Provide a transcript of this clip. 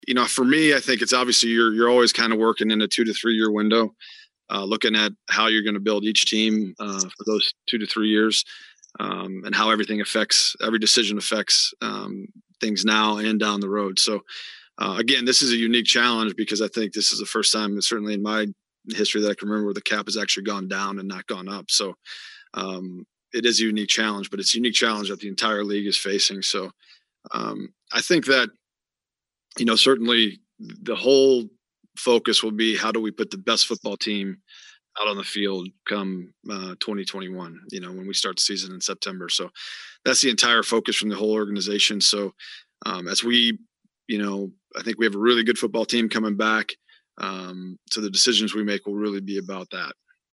For me, I think it's obviously you're always kind of working in a 2 to 3 year window, looking at how you're going to build each team for those 2 to 3 years, and how every decision affects things now and down the road. So again, this is a unique challenge because I think this is the first time, certainly in my history, that I can remember where the cap has actually gone down and not gone up. So it is a unique challenge, but it's a unique challenge that the entire league is facing. So I think that, certainly the whole focus will be how do we put the best football team out on the field come 2021, when we start the season in September. So that's the entire focus from the whole organization. So as we, I think we have a really good football team coming back. So the decisions we make will really be about that.